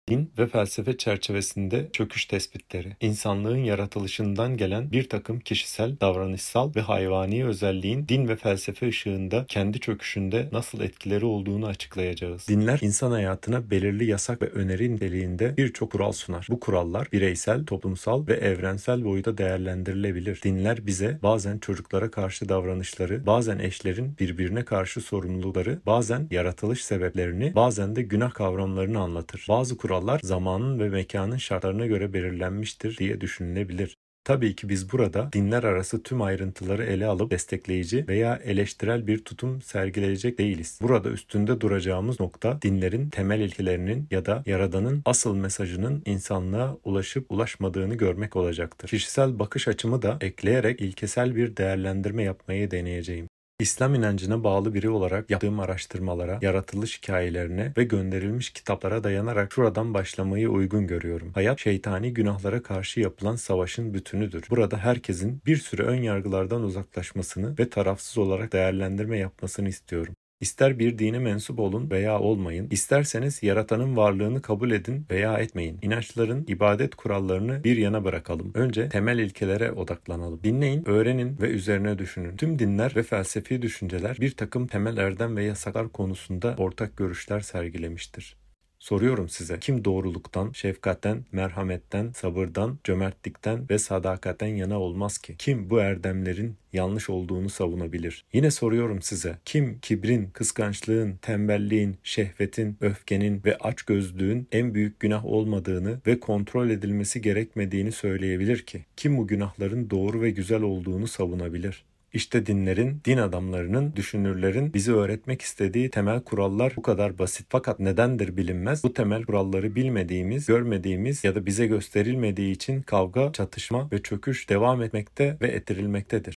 Din ve felsefe çerçevesinde çöküş tespitleri, insanlığın yaratılışından gelen bir takım kişisel, davranışsal ve hayvani özelliğin din ve felsefe ışığında kendi çöküşünde nasıl etkileri olduğunu açıklayacağız. Dinler insan hayatına belirli yasak ve öneri niteliğinde birçok kural sunar. Bu kurallar bireysel, toplumsal ve evrensel boyuta değerlendirilebilir. Dinler bize bazen çocuklara karşı davranışları, bazen eşlerin birbirine karşı sorumlulukları, bazen yaratılış sebeplerini, bazen de günah kavramlarını anlatır. Bazı kurallar zamanın ve mekanın şartlarına göre belirlenmiştir diye düşünülebilir. Tabii ki biz burada dinler arası tüm ayrıntıları ele alıp destekleyici veya eleştirel bir tutum sergileyecek değiliz. Burada üstünde duracağımız nokta dinlerin temel ilkelerinin ya da Yaradan'ın asıl mesajının insanlığa ulaşıp ulaşmadığını görmek olacaktır. Kişisel bakış açımı da ekleyerek ilkesel bir değerlendirme yapmayı deneyeceğim. İslam inancına bağlı biri olarak yaptığım araştırmalara, yaratılış hikayelerine ve gönderilmiş kitaplara dayanarak şuradan başlamayı uygun görüyorum. Hayat, şeytani günahlara karşı yapılan savaşın bütünüdür. Burada herkesin bir süre ön yargılardan uzaklaşmasını ve tarafsız olarak değerlendirme yapmasını istiyorum. İster bir dine mensup olun veya olmayın, isterseniz Yaratan'ın varlığını kabul edin veya etmeyin. İnançların, ibadet kurallarını bir yana bırakalım. Önce temel ilkelere odaklanalım. Dinleyin, öğrenin ve üzerine düşünün. Tüm dinler ve felsefi düşünceler bir takım temel erdem ve yasaklar konusunda ortak görüşler sergilemiştir. Soruyorum size, kim doğruluktan, şefkatten, merhametten, sabırdan, cömertlikten ve sadakaten yana olmaz ki? Kim bu erdemlerin yanlış olduğunu savunabilir? Yine soruyorum size, kim kibrin, kıskançlığın, tembelliğin, şehvetin, öfkenin ve açgözlülüğün en büyük günah olmadığını ve kontrol edilmesi gerekmediğini söyleyebilir ki? Kim bu günahların doğru ve güzel olduğunu savunabilir? İşte dinlerin, din adamlarının, düşünürlerin bize öğretmek istediği temel kurallar bu kadar basit. Fakat nedendir bilinmez. Bu temel kuralları bilmediğimiz, görmediğimiz ya da bize gösterilmediği için kavga, çatışma ve çöküş devam etmekte ve ettirilmektedir.